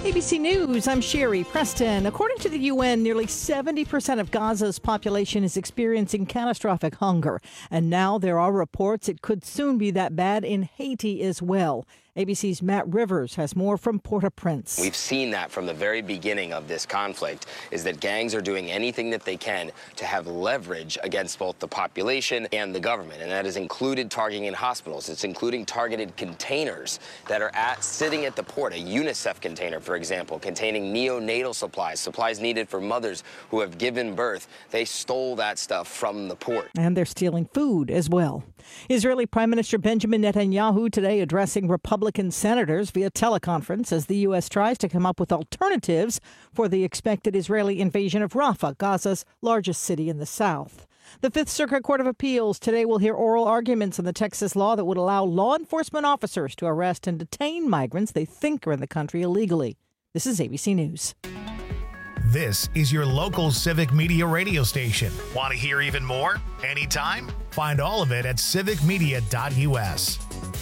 ABC News, I'm Sherry Preston. According to the UN, nearly 70% of Gaza's population is experiencing catastrophic hunger. And now there are reports it could soon be that bad in Haiti as well. ABC's Matt Rivers has more from Port-au-Prince. We've seen that from the very beginning of this conflict, is that gangs are doing anything that they can to have leverage against both the population and the government. And that has included targeting in hospitals. It's including targeted containers that are sitting at the port, a UNICEF container, for example, containing neonatal supplies needed for mothers who have given birth. They stole that stuff from the port. And they're stealing food as well. Israeli Prime Minister Benjamin Netanyahu today addressing Republican senators via teleconference as the U.S. tries to come up with alternatives for the expected Israeli invasion of Rafah, Gaza's largest city in the south. The Fifth Circuit Court of Appeals today will hear oral arguments on the Texas law that would allow law enforcement officers to arrest and detain migrants they think are in the country illegally. This is ABC News. This is your local Civic Media radio station. Want to hear even more? Anytime? Find all of it at civicmedia.us.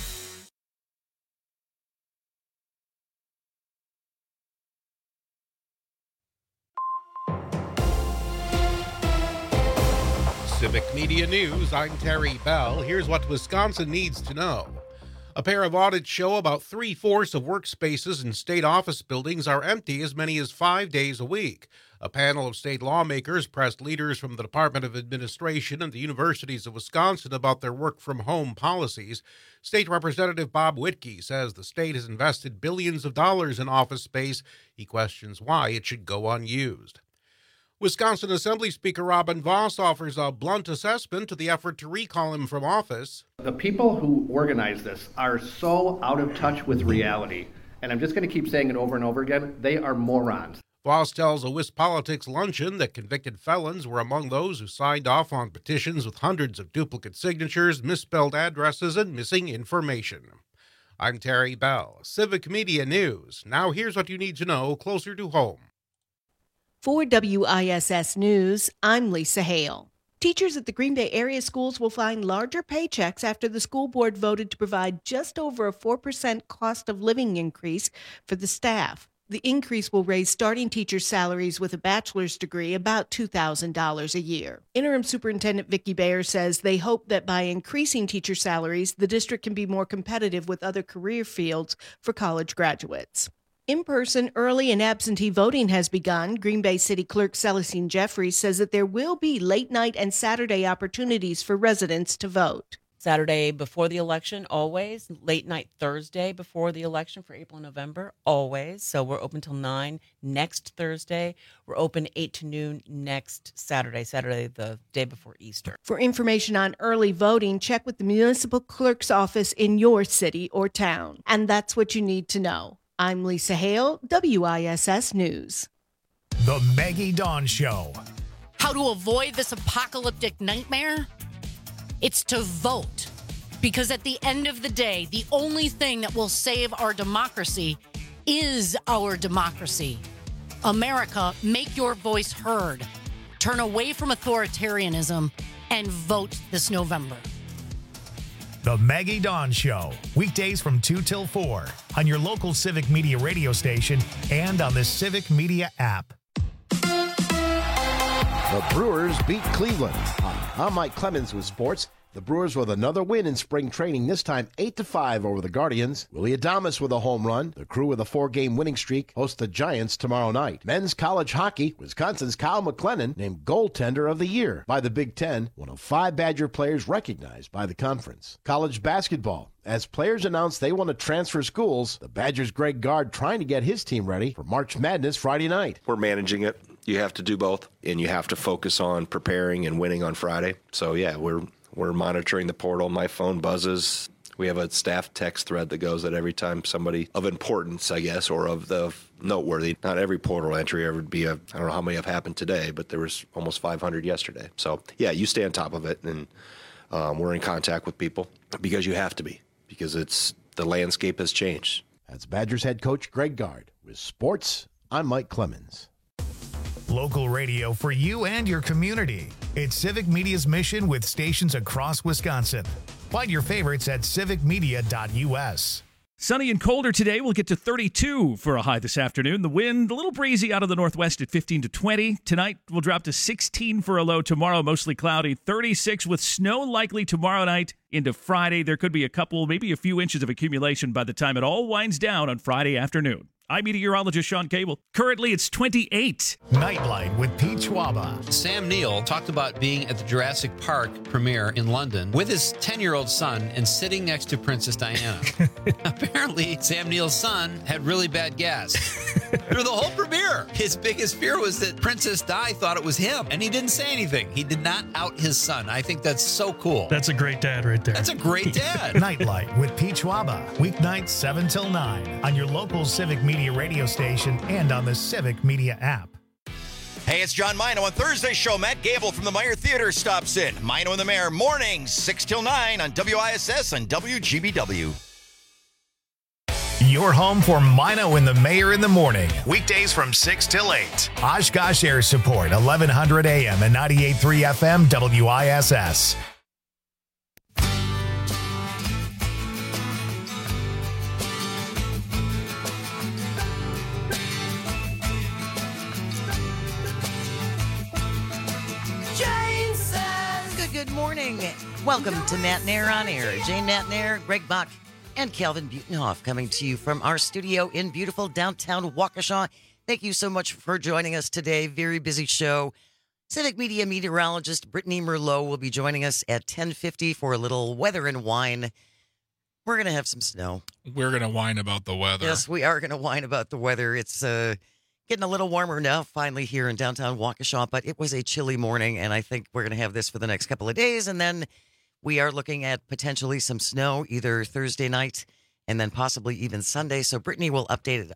Civic Media News, I'm Terry Bell. Here's what Wisconsin needs to know. A pair of audits show about 3/4 of workspaces in state office buildings are empty as many as 5 days a week. A panel of state lawmakers pressed leaders from the Department of Administration and the universities of Wisconsin about their work-from-home policies. State Representative Bob Wittke says the state has invested billions of dollars in office space. He questions why it should go unused. Wisconsin Assembly Speaker Robin Vos offers a blunt assessment to the effort to recall him from office. The people who organize this are so out of touch with reality, and I'm just going to keep saying it over and over again, they are morons. Vos tells a WisPolitics luncheon that convicted felons were among those who signed off on petitions with hundreds of duplicate signatures, misspelled addresses, and missing information. I'm Terry Bell, Civic Media News. Now here's what you need to know closer to home. For WISS News, I'm Lisa Hale. Teachers at the Green Bay area schools will find larger paychecks after the school board voted to provide just over a 4% cost of living increase for the staff. The increase will raise starting teacher salaries with a bachelor's degree about $2,000 a year. Interim Superintendent Vicki Bayer says they hope that by increasing teacher salaries, the district can be more competitive with other career fields for college graduates. In-person early and absentee voting has begun. Green Bay City Clerk Celestine Jeffries says that there will be late night and Saturday opportunities for residents to vote. Saturday before the election, always. Late night Thursday before the election for April and November, always. So we're open till 9 next Thursday. We're open 8 to noon next Saturday the day before Easter. For information on early voting, check with the municipal clerk's office in your city or town. And that's what you need to know. I'm Lisa Hale, WISS News. The Maggie Dawn Show. How to avoid this apocalyptic nightmare? It's to vote. Because at the end of the day, the only thing that will save our democracy is our democracy. America, make your voice heard. Turn away from authoritarianism and vote this November. The Maggie Dawn Show. Weekdays from 2 till 4 on your local Civic Media radio station and on the Civic Media app. The Brewers beat Cleveland. I'm Mike Clemens with sports. The Brewers with another win in spring training, this time 8-5 over the Guardians. Willie Adames with a home run. The Crew with a 4-game winning streak host the Giants tomorrow night. Men's college hockey, Wisconsin's Kyle McLennan named goaltender of the year by the Big Ten, one of 5 Badger players recognized by the conference. College basketball. As players announce they want to transfer schools, the Badgers' Greg Gard trying to get his team ready for March Madness Friday night. We're managing it. You have to do both, and you have to focus on preparing and winning on Friday. So, yeah, we're monitoring the portal. My phone buzzes. We have a staff text thread that goes at every time somebody of importance, I guess, or of the noteworthy. Not every portal entry would be I don't know how many have happened today, but there was almost 500 yesterday. So, yeah, you stay on top of it, and we're in contact with people because you have to be, because the landscape has changed. That's Badgers head coach Greg Gard. With sports, I'm Mike Clemens. Local radio for you and your community. It's Civic Media's mission with stations across Wisconsin. Find your favorites at civicmedia.us. Sunny and colder today. We'll get to 32 for a high this afternoon. The wind, a little breezy out of the northwest at 15 to 20. Tonight, we'll drop to 16 for a low. Tomorrow, mostly cloudy. 36 with snow likely tomorrow night into Friday. There could be a couple, maybe a few inches of accumulation by the time it all winds down on Friday afternoon. I'm meteorologist Sean Cable. Currently, it's 28. Nightlight with Pete Schwaba. Sam Neill talked about being at the Jurassic Park premiere in London with his 10-year-old son and sitting next to Princess Diana. Apparently, Sam Neill's son had really bad gas through the whole premiere. His biggest fear was that Princess Di thought it was him, and he didn't say anything. He did not out his son. I think that's so cool. That's a great dad right there. That's a great dad. Nightlight with Pete Schwaba. Weeknights 7 till 9 on your local Civic Media radio station and on the Civic Media app. Hey, it's John Mino. On Thursday's show, Matt Gable from the Meyer Theater stops in. Mino and the Mayor, mornings 6 till 9 on WISS and WGBW. Your home for Mino and the Mayor in the morning. Weekdays from 6 till 8. Oshkosh Air Support, 1100 AM and 98.3 FM WISS. Good morning. Welcome to Matt Nair on Air. Jane Matt Nair, Greg Bach, and Calvin Butenhoff coming to you from our studio in beautiful downtown Waukesha. Thank you so much for joining us today. Very busy show. Civic Media meteorologist Brittany Merlot will be joining us at 10:50 for a little weather and wine. We're going to have some snow. We're going to whine about the weather. Yes, we are going to whine about the weather. It's getting a little warmer now, finally, here in downtown Waukesha, but it was a chilly morning, and I think we're going to have this for the next couple of days, and then we are looking at potentially some snow either Thursday night and then possibly even Sunday, so Brittany will update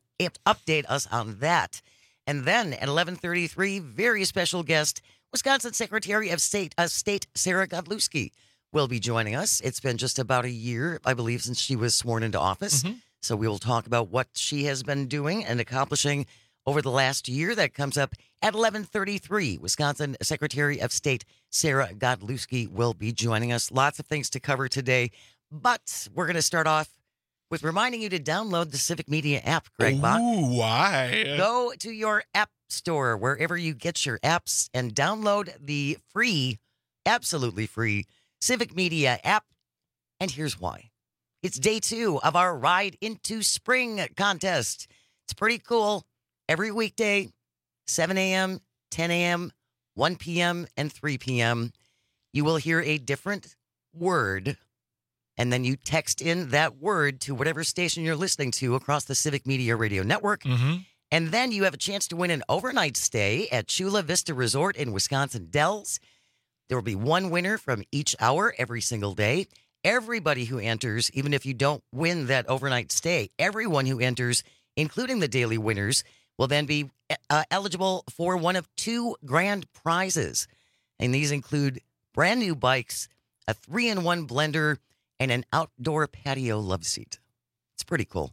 us on that. And then at 11:33, very special guest, Wisconsin Secretary of State Sarah Godlewski will be joining us. It's been just about a year, I believe, since she was sworn into office, so we will talk about what she has been doing and accomplishing over the last year. That comes up at 11:33. Wisconsin Secretary of State Sarah Godlewski will be joining us. Lots of things to cover today, but we're going to start off with reminding you to download the Civic Media app, Greg Bach. Ooh, why? Go to your app store, wherever you get your apps, and download the free, absolutely free, Civic Media app. And here's why. It's day 2 of our Ride into Spring contest. It's pretty cool. Every weekday, 7 a.m., 10 a.m., 1 p.m., and 3 p.m., you will hear a different word, and then you text in that word to whatever station you're listening to across the Civic Media Radio Network. And then you have a chance to win an overnight stay at Chula Vista Resort in Wisconsin Dells. There will be one winner from each hour every single day. Everybody who enters, even if you don't win that overnight stay, everyone who enters, including the daily winners, will then be eligible for one of 2 grand prizes. And these include brand new bikes, a 3-in-1 blender, and an outdoor patio love seat. It's pretty cool.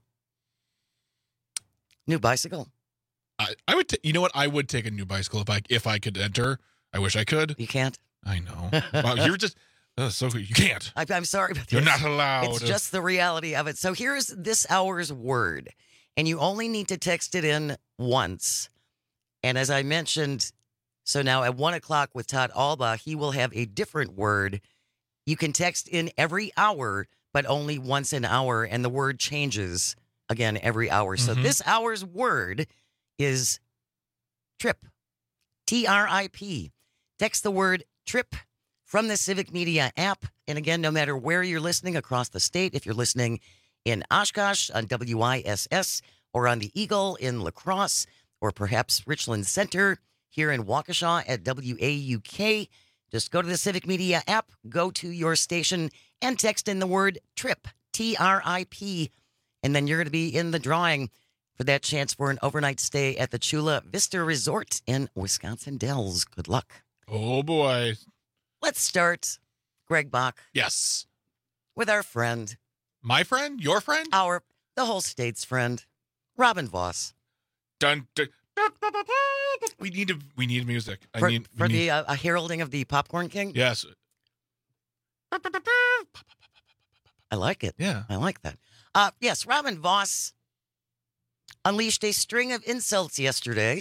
New bicycle. I would. You know what? I would take a new bicycle if I could enter. I wish I could. You can't. I know. Wow, you're just so you can't. I'm sorry, but you're not allowed. It's just the reality of it. So here's this hour's word, and you only need to text it in once. And as I mentioned, so now at 1 o'clock with Todd Alba, he will have a different word. You can text in every hour, but only once an hour, and the word changes again every hour. So this hour's word is trip, T-R-I-P. Text the word trip from the Civic Media app. And again, no matter where you're listening across the state, if you're listening in Oshkosh on WISS or on the Eagle in La Crosse, or perhaps Richland Center here in Waukesha at WAUK, just go to the Civic Media app, go to your station, and text in the word TRIP, T-R-I-P, and then you're going to be in the drawing for that chance for an overnight stay at the Chula Vista Resort in Wisconsin Dells. Good luck. Oh, boy. Let's start, Greg Bach. Yes. With our friend. My friend? Your friend? The whole state's friend, Robin Voss. Dun, dun. We need music. For the heralding of the Popcorn King? Yes. I like it. Yeah. I like that. Yes, Robin Vos unleashed a string of insults yesterday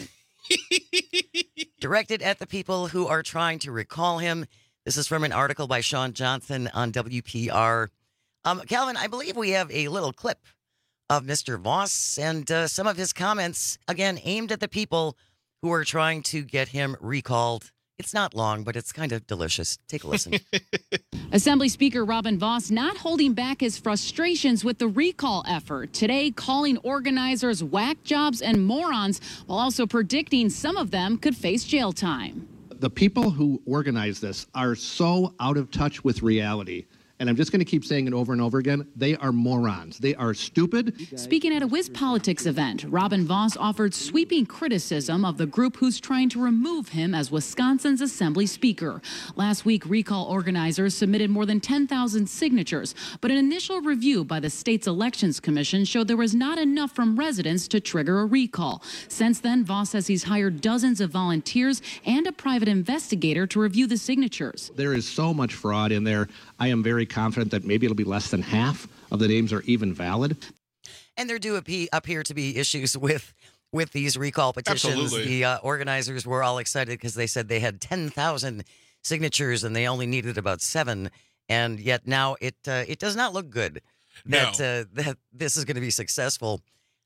directed at the people who are trying to recall him. This is from an article by Sean Johnson on WPR. Calvin, I believe we have a little clip of Mr. Vos and some of his comments, again, aimed at the people who are trying to get him recalled. It's not long, but it's kind of delicious. Take a listen. Assembly Speaker Robin Vos not holding back his frustrations with the recall effort. Today, calling organizers whack jobs and morons, while also predicting some of them could face jail time. The people who organize this are so out of touch with reality. And I'm just going to keep saying it over and over again. They are morons. They are stupid. Speaking at a WisPolitics event, Robin Vos offered sweeping criticism of the group who's trying to remove him as Wisconsin's Assembly Speaker. Last week, recall organizers submitted more than 10,000 signatures, but an initial review by the state's Elections Commission showed there was not enough from residents to trigger a recall. Since then, Vos says he's hired dozens of volunteers and a private investigator to review the signatures. There is so much fraud in there. I am very confident that maybe it'll be less than half of the names are even valid. And there do appear to be issues with these recall petitions. Absolutely. The organizers were all excited because they said they had 10,000 signatures and they only needed about 7. And yet now it does not look good that this is going to be successful.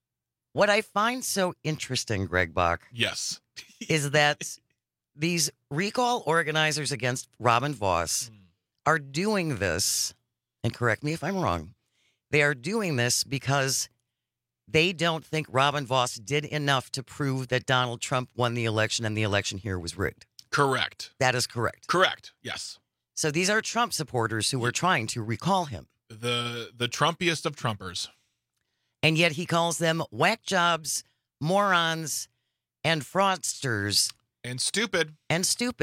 What I find so interesting, Greg Bach, yes, is that these recall organizers against Robin Vos are doing this, and correct me if I'm wrong, they are doing this because they don't think Robin Vos did enough to prove that Donald Trump won the election and the election here was rigged. Correct. That is correct. Correct. Yes. So these are Trump supporters who were trying to recall him. The Trumpiest of Trumpers. And yet he calls them whack jobs, morons, and fraudsters. And stupid. And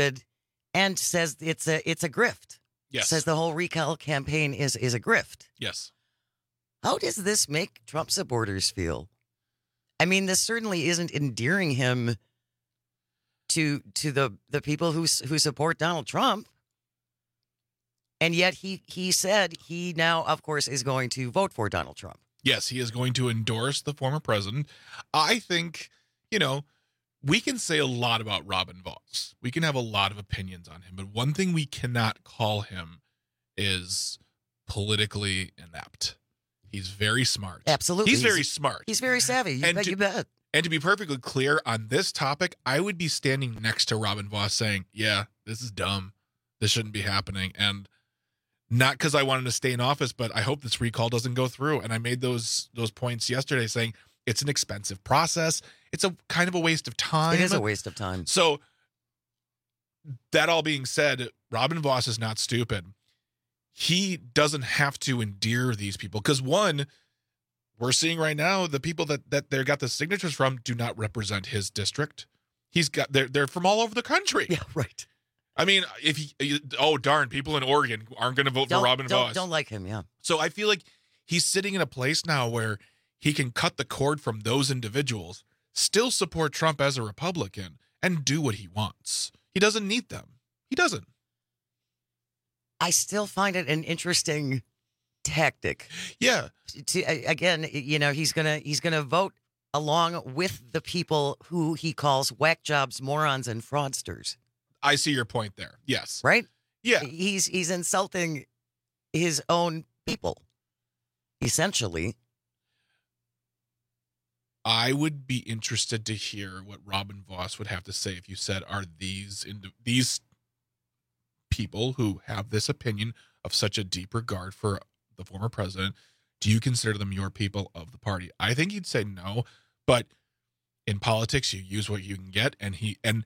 says it's a grift. Yes. Says the whole recall campaign is a grift. Yes. How does this make Trump supporters feel? I mean, this certainly isn't endearing him to the people who support Donald Trump. And yet he said he now, of course, is going to vote for Donald Trump. Yes, he is going to endorse the former president. I think, we can say a lot about Robin Vos. We can have a lot of opinions on him, but one thing we cannot call him is politically inept. He's very smart. Absolutely. He's very smart. He's very savvy. You bet. And to be perfectly clear on this topic, I would be standing next to Robin Vos saying, yeah, this is dumb. This shouldn't be happening. And not because I wanted to stay in office, but I hope this recall doesn't go through. And I made those points yesterday saying it's an expensive process. It's a kind of a waste of time. It is a waste of time. So that all being said, Robin Vos is not stupid. He doesn't have to endear these people because, one, we're seeing right now the people that they got the signatures from do not represent his district. They're from all over the country. Yeah, right. I mean, darn, people in Oregon aren't going to vote for Robin Vos. Don't like him, yeah. So I feel like he's sitting in a place now where he can cut the cord from those individuals, still support Trump as a Republican, and do what he wants. He doesn't need them. He doesn't. I still find it an interesting tactic. Yeah. Again, he's gonna vote along with the people who he calls whack jobs, morons, and fraudsters. I see your point there. Yes. Right? Yeah. He's insulting his own people, essentially. I would be interested to hear what Robin Vos would have to say if you said, are these people who have this opinion of such a deep regard for the former president, do you consider them your people of the party? I think he'd say no, but in politics, you use what you can get, and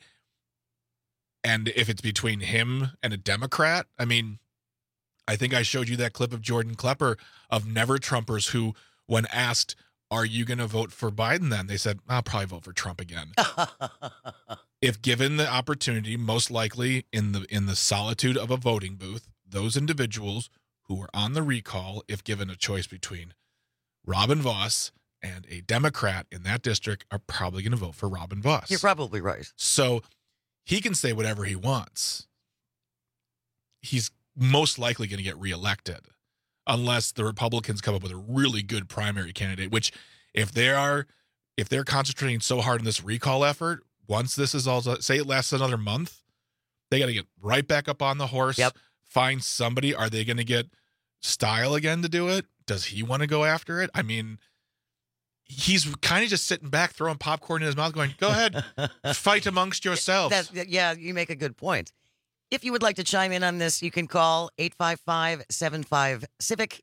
if it's between him and a Democrat, I mean, I think I showed you that clip of Jordan Klepper of Never Trumpers who, when asked, are you going to vote for Biden then? They said, I'll probably vote for Trump again. If given the opportunity, most likely in the solitude of a voting booth, those individuals who are on the recall, if given a choice between Robin Vos and a Democrat in that district, are probably going to vote for Robin Vos. You're probably right. So he can say whatever he wants. He's most likely going to get reelected. unless the Republicans come up with a really good primary candidate, which if they're concentrating so hard on this recall effort, once this is all, say it lasts another month, they got to get right back up on the horse, find somebody. Are they going to get Style again to do it? Does he want to go after it? I mean, he's kind of just sitting back, throwing popcorn in his mouth, going, go ahead, fight amongst yourselves. Yeah, you make a good point. If you would like to chime in on this, you can call 855-75-CIVIC,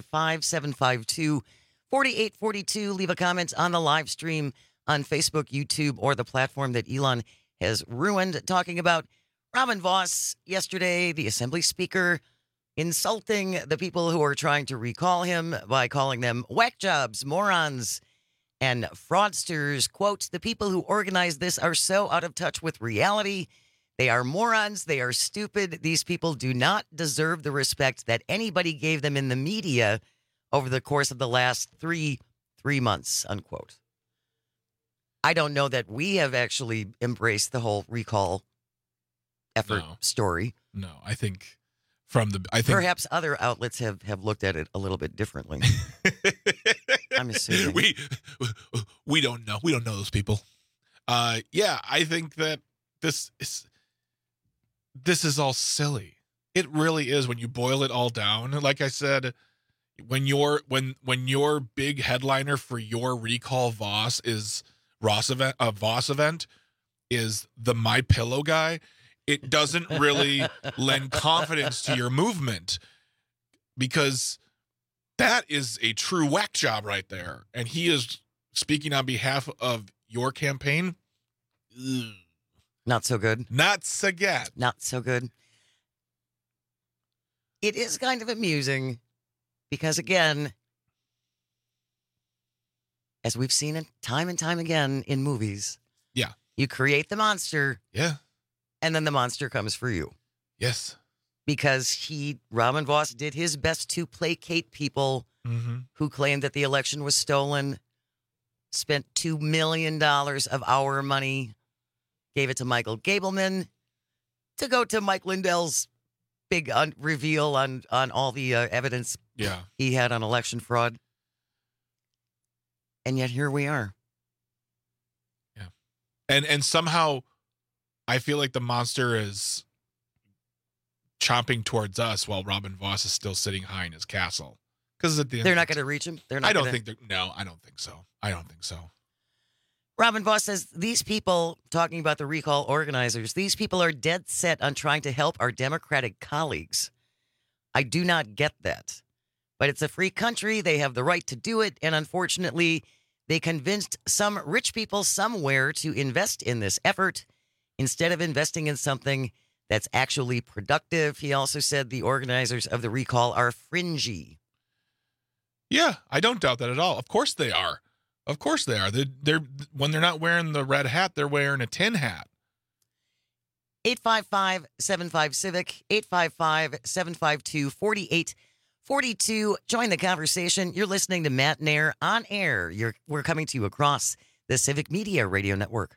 855-752-4842. Leave a comment on the live stream on Facebook, YouTube, or the platform that Elon has ruined, talking about Robin Vos yesterday, the Assembly Speaker, insulting the people who are trying to recall him by calling them whack jobs, morons, and fraudsters. Quote, the people who organize this are so out of touch with reality. They are morons. They are stupid. These people do not deserve the respect that anybody gave them in the media over the course of the last three months, unquote. I don't know that we have actually embraced the whole recall effort story. No, I think perhaps other outlets have looked at it a little bit differently. I'm assuming. We don't know. We don't know those people. Yeah, I think that this is all silly. It really is when you boil it all down. Like I said, when your big headliner for your recall Voss event is the My Pillow guy, it doesn't really lend confidence to your movement, because that is a true whack job right there. And he is speaking on behalf of your campaign. Ugh. Not so good. Not so good. Not so good. It is kind of amusing because, again, as we've seen it time and time again in movies, you create the monster. Yeah. And then the monster comes for you. Yes. Because Robin Vos did his best to placate people who claimed that the election was stolen, spent $2 million of our money, gave it to Michael Gableman to go to Mike Lindell's big reveal on all the evidence he had on election fraud. And yet here we are. Yeah. And somehow I feel like the monster is chomping towards us while Robin Vos is still sitting high in his castle. Because at the end, they're not going to reach him. I don't think so. Robin Vos says these people, talking about the recall organizers, these people are dead set on trying to help our Democratic colleagues. I do not get that. But it's a free country. They have the right to do it. And unfortunately, they convinced some rich people somewhere to invest in this effort instead of investing in something that's actually productive. He also said the organizers of the recall are fringy. Yeah, I don't doubt that at all. Of course they are. Of course they are. They're when they're not wearing the red hat, they're wearing a tin hat. 855-75-CIVIC, 855-752-4842. Join the conversation. You're listening to Matt Nair on air. We're coming to you across the Civic Media Radio Network.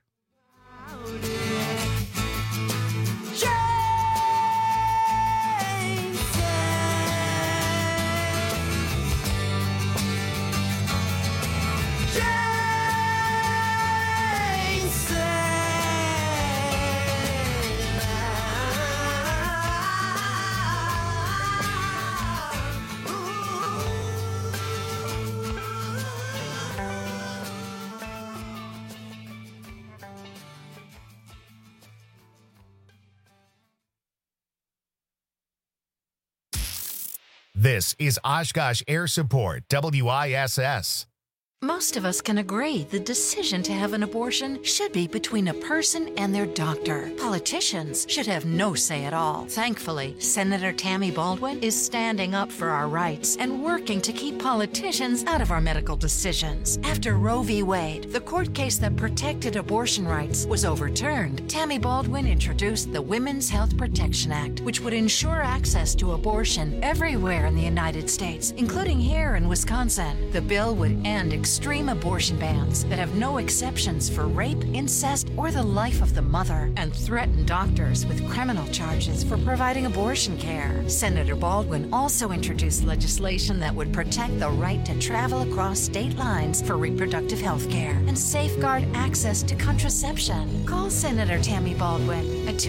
This is Oshkosh Air Support, WISS. Most of us can agree the decision to have an abortion should be between a person and their doctor. Politicians should have no say at all. Thankfully, Senator Tammy Baldwin is standing up for our rights and working to keep politicians out of our medical decisions. After Roe v. Wade, the court case that protected abortion rights, was overturned, Tammy Baldwin introduced the Women's Health Protection Act, which would ensure access to abortion everywhere in the United States, including here in Wisconsin. The bill would end extreme abortion bans that have no exceptions for rape, incest, or the life of the mother, and threaten doctors with criminal charges for providing abortion care. Senator Baldwin also introduced legislation that would protect the right to travel across state lines for reproductive health care and safeguard access to contraception. Call Senator Tammy Baldwin at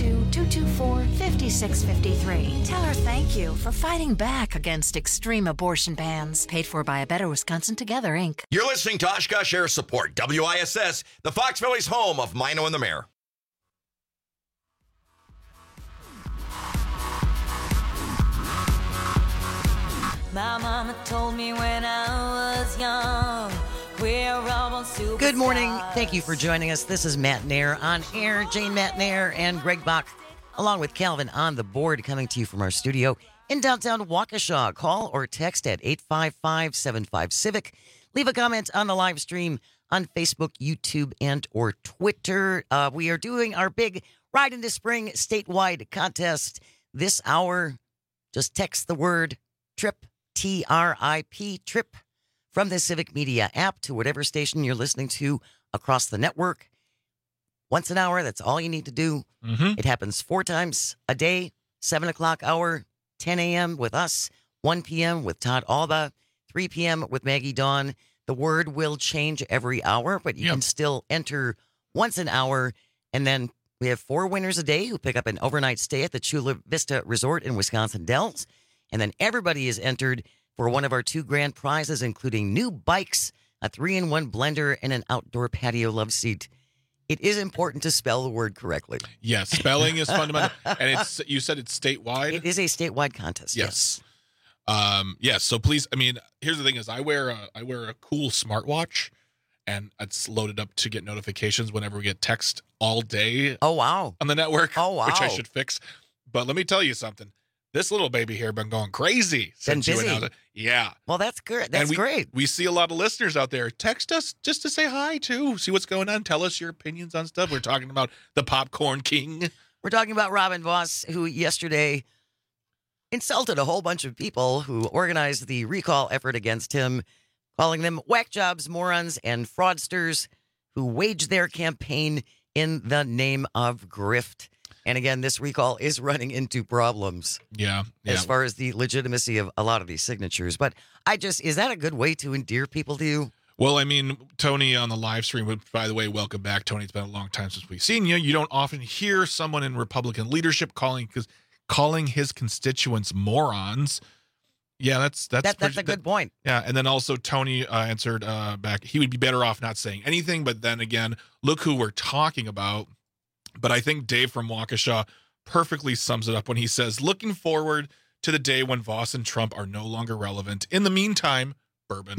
202-224-5653. Tell her thank you for fighting back against extreme abortion bans. Paid for by A Better Wisconsin Together, Inc. You're listening to Oshkosh Air Support, WISS, the Fox Valley's home of Mino and the Mayor. My mama told me when I was young, we're all superstars. Good morning. Thank you for joining us. This is Matt Nair on air. Jane Matt Nair and Greg Bach, along with Calvin on the board, coming to you from our studio in downtown Waukesha. Call or text at 855-75-CIVIC. Leave a comment on the live stream on Facebook, YouTube, and or Twitter. We are doing our big Ride into Spring statewide contest this hour. Just text the word TRIP, TRIP, TRIP, from the Civic Media app to whatever station you're listening to across the network. Once an hour, that's all you need to do. It happens 4 times a day, 7 o'clock hour, 10 a.m. with us, 1 p.m. with Todd Alba, 3 p.m. with Maggie Dawn. The word will change every hour, but you can still enter once an hour. And then we have 4 winners a day who pick up an overnight stay at the Chula Vista Resort in Wisconsin Dells. And then everybody is entered for one of our 2 grand prizes, including new bikes, a 3-in-1 blender, and an outdoor patio love seat. It is important to spell the word correctly. Yes, spelling is fundamental. And you said it's statewide? It is a statewide contest. Yes. Yes. So please, I mean, here's the thing is I wear a cool smartwatch, and it's loaded up to get notifications whenever we get text all day. Oh, wow. On the network. Oh, wow. Which I should fix. But let me tell you something. This little baby here been going crazy since you announced it. Yeah. Well, that's good. That's great. We see a lot of listeners out there. Text us just to say hi, too. See what's going on. Tell us your opinions on stuff. We're talking about the Popcorn King. We're talking about Robin Voss, who yesterday insulted a whole bunch of people who organized the recall effort against him, calling them whack jobs, morons, and fraudsters who waged their campaign in the name of grift. And again, this recall is running into problems. Yeah. As far as the legitimacy of a lot of these signatures. But is that a good way to endear people to you? Well, I mean, Tony on the live stream, which, by the way, welcome back, Tony. It's been a long time since we've seen you. You don't often hear someone in Republican leadership calling his constituents morons. Yeah, that's a good point. Yeah, and then also Tony answered back, he would be better off not saying anything. But then again, look who we're talking about. But I think Dave from Waukesha perfectly sums it up when he says, looking forward to the day when Voss and Trump are no longer relevant. In the meantime, bourbon.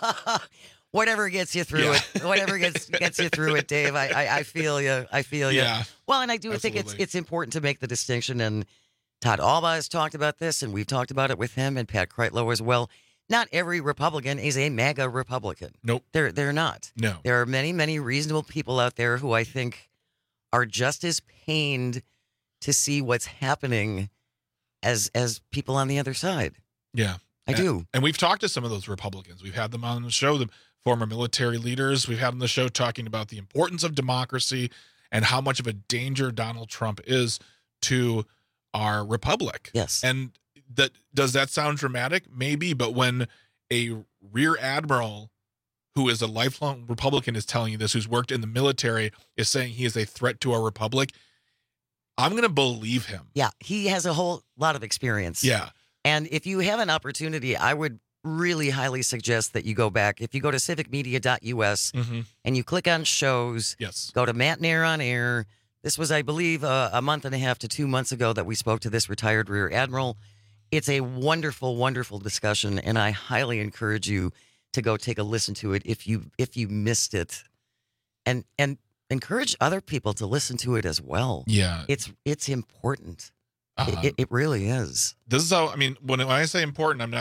Whatever gets you through it. Whatever gets you through it, Dave. I feel you. I feel you. Yeah. Well, and I do think it's important to make the distinction, and Todd Alba has talked about this, and we've talked about it with him and Pat Kreitlow as well. Not every Republican is a MAGA Republican. Nope. They're not. No. There are many, many reasonable people out there who I think are just as pained to see what's happening as people on the other side. Yeah. I do. And we've talked to some of those Republicans. We've had them on the show, the former military leaders. We've had them on the show talking about the importance of democracy and how much of a danger Donald Trump is to our republic. Yes. And does that sound dramatic? Maybe, but when a rear admiral who is a lifelong Republican is telling you this, who's worked in the military, is saying he is a threat to our republic, I'm going to believe him. Yeah, he has a whole lot of experience. Yeah. And if you have an opportunity, I would really highly suggest that you go back. If you go to civicmedia.us and you click on shows, go to Matt Nair on Air. This was, I believe, a month and a half to 2 months ago that we spoke to this retired Rear Admiral. It's a wonderful, wonderful discussion, and I highly encourage you to go take a listen to it if you missed it, and encourage other people to listen to it as well. Yeah, it's important. It really is. This is how, I mean, when I say important, I'm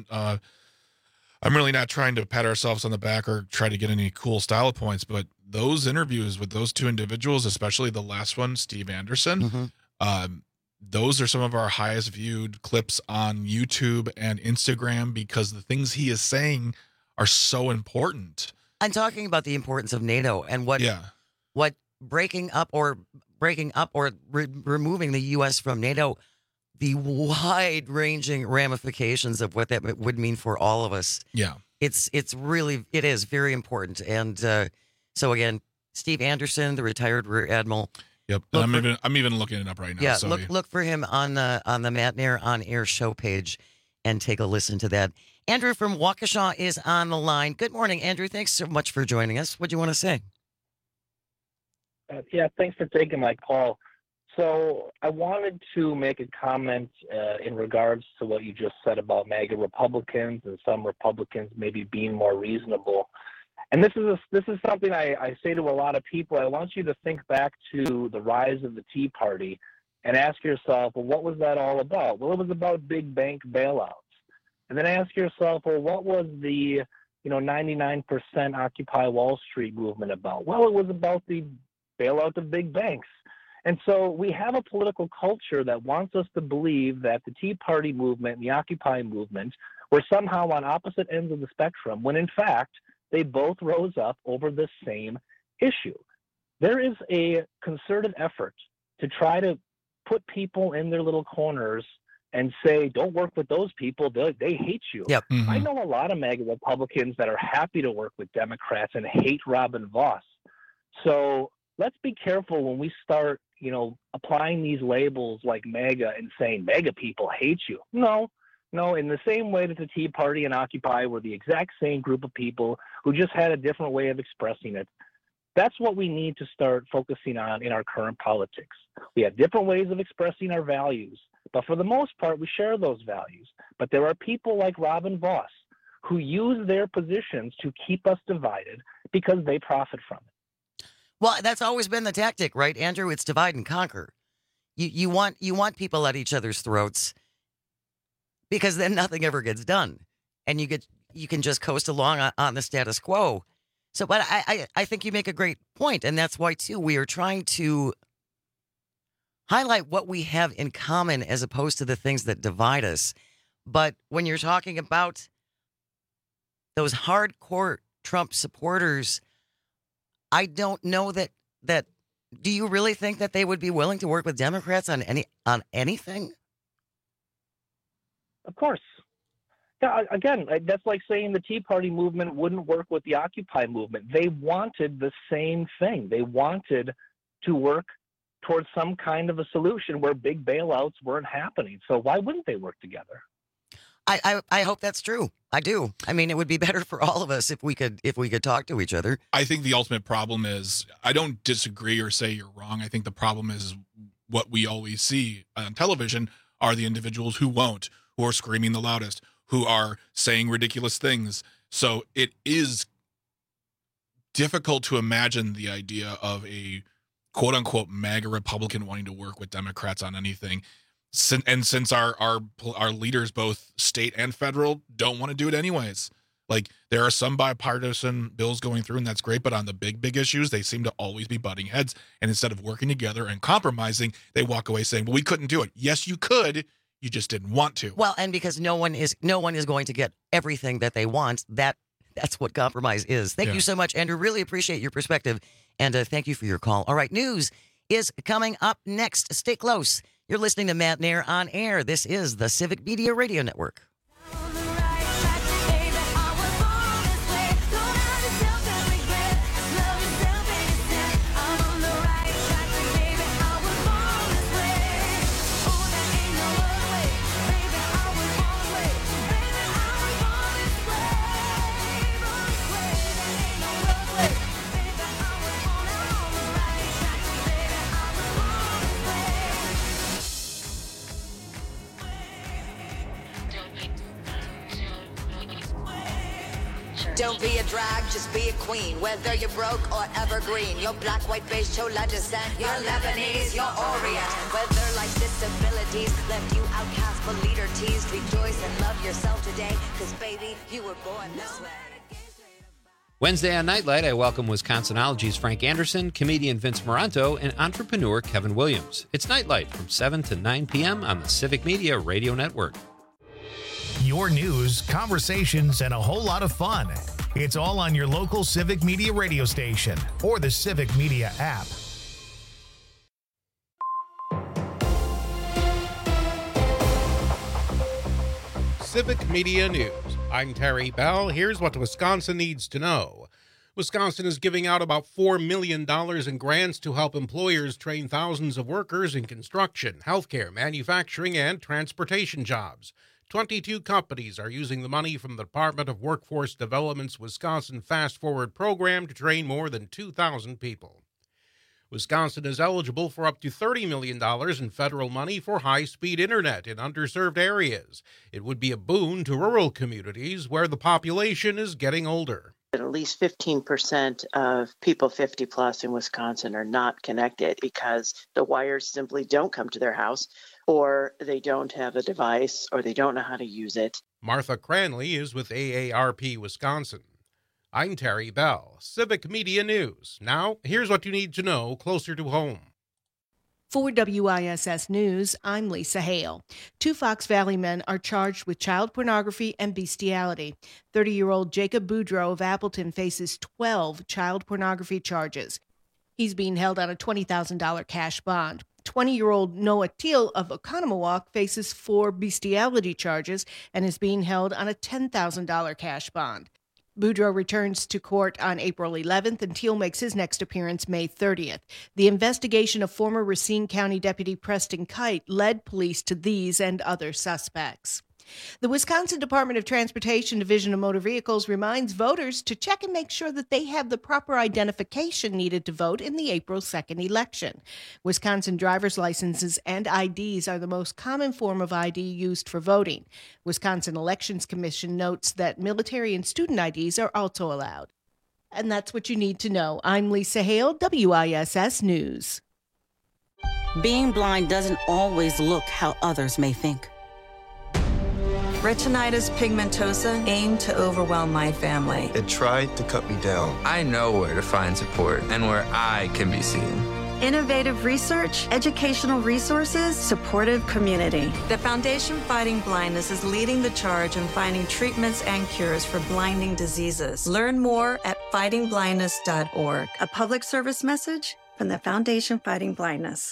really not trying to pat ourselves on the back or try to get any cool style points, but those interviews with those 2 individuals, especially the last one, Steve Anderson, those are some of our highest viewed clips on YouTube and Instagram because the things he is saying are so important. I'm talking about the importance of NATO and what breaking up or removing the U.S. from NATO, the wide-ranging ramifications of what that would mean for all of us. Yeah. It is very important. And so again, Steve Anderson, the retired Rear Admiral. Yep. I'm even looking it up right now. Yeah, so look for him on the Matt Nair On Air show page and take a listen to that. Andrew from Waukesha is on the line. Good morning, Andrew. Thanks so much for joining us. What do you want to say? Yeah, thanks for taking my call. So I wanted to make a comment in regards to what you just said about MAGA Republicans and some Republicans maybe being more reasonable. And this is something I say to a lot of people. I want you to think back to the rise of the Tea Party and ask yourself, well, what was that all about? Well, it was about big bank bailouts. And then ask yourself, well, what was the 99% Occupy Wall Street movement about? Well, it was about the bailout of big banks. And so we have a political culture that wants us to believe that the Tea Party movement and the Occupy movement were somehow on opposite ends of the spectrum, when in fact, they both rose up over the same issue. There is a concerted effort to try to put people in their little corners and say, don't work with those people, they hate you. Yep. Mm-hmm. I know a lot of MAGA Republicans that are happy to work with Democrats and hate Robin Vos. So let's be careful when we start, applying these labels like MAGA and saying MAGA people hate you. No, in the same way that the Tea Party and Occupy were the exact same group of people who just had a different way of expressing it. That's what we need to start focusing on in our current politics. We have different ways of expressing our values, but for the most part, we share those values. But there are people like Robin Vos who use their positions to keep us divided because they profit from it. Well, that's always been the tactic, right, Andrew? It's divide and conquer. You want people at each other's throats because then nothing ever gets done, and you can just coast along on the status quo. So, but I think you make a great point, and that's why too we are trying to highlight what we have in common as opposed to the things that divide us. But when you're talking about those hardcore Trump supporters, I don't know that. Do you really think that they would be willing to work with Democrats on anything? Of course. Yeah, again, that's like saying the Tea Party movement wouldn't work with the Occupy movement. They wanted the same thing. They wanted to work towards some kind of a solution where big bailouts weren't happening. So why wouldn't they work together? I hope that's true. I do. I mean, it would be better for all of us if we could talk to each other. I think the ultimate problem is, I don't disagree or say you're wrong. I think the problem is what we always see on television are the individuals who won't, who are screaming the loudest, who are saying ridiculous things. So it is difficult to imagine the idea of a quote unquote MAGA Republican wanting to work with Democrats on anything. And since our leaders, both state and federal, don't want to do it anyways. Like, there are some bipartisan bills going through, and that's great. But on the big issues, they seem to always be butting heads. And instead of working together and compromising, they walk away saying, well, we couldn't do it. Yes, you could. You just didn't want to. Well, and because no one is going to get everything that they want, that's what compromise is. Thank you so much, Andrew. Really appreciate your perspective. And thank you for your call. All right, news is coming up next. Stay close. You're listening to Matt Nair on Air. This is the Civic Media Radio Network. Don't be a drag, just be a queen. Whether you're broke or evergreen, you're black, white, beige, chola descent, you're Lebanese, you're Orient. Whether life's disabilities left you outcast but leader teased, rejoice and love yourself today, cause baby, you were born this way. Wednesday on Nightlight, I welcome Wisconsinology's Frank Anderson, comedian Vince Moranto, and entrepreneur Kevin Williams. It's Nightlight from 7 to 9 p.m. on the Civic Media Radio Network. Your news, conversations, and a whole lot of fun. It's all on your local Civic Media radio station or the Civic Media app. Civic Media News. I'm Terry Bell. Here's what Wisconsin needs to know. Wisconsin is giving out about $4 million in grants to help employers train thousands of workers in construction, healthcare, manufacturing, and transportation jobs. 22 companies are using the money from the Department of Workforce Development's Wisconsin Fast Forward program to train more than 2,000 people. Wisconsin is eligible for up to $30 million in federal money for high-speed internet in underserved areas. It would be a boon to rural communities where the population is getting older. At least 15% of people 50 plus in Wisconsin are not connected because the wires simply don't come to their house, or they don't have a device, or they don't know how to use it. Martha Cranley is with AARP Wisconsin. I'm Terry Bell, Civic Media News. Now, here's what you need to know closer to home. For WISS News, I'm Lisa Hale. 2 Fox Valley men are charged with child pornography and bestiality. 30-year-old Jacob Boudreau of Appleton faces 12 child pornography charges. He's being held on a $20,000 cash bond. 20-year-old Noah Teal of Oconomowoc faces 4 bestiality charges and is being held on a $10,000 cash bond. Boudreau returns to court on April 11th, and Teal makes his next appearance May 30th. The investigation of former Racine County Deputy Preston Kite led police to these and other suspects. The Wisconsin Department of Transportation Division of Motor Vehicles reminds voters to check and make sure that they have the proper identification needed to vote in the April 2nd election. Wisconsin driver's licenses and IDs are the most common form of ID used for voting. Wisconsin Elections Commission notes that military and student IDs are also allowed. And that's what you need to know. I'm Lisa Hale, WISS News. Being blind doesn't always look how others may think. Retinitis pigmentosa aimed to overwhelm my family. It tried to cut me down. I know where to find support and where I can be seen. Innovative research, educational resources, supportive community. The Foundation Fighting Blindness is leading the charge in finding treatments and cures for blinding diseases. Learn more at fightingblindness.org. A public service message from the Foundation Fighting Blindness.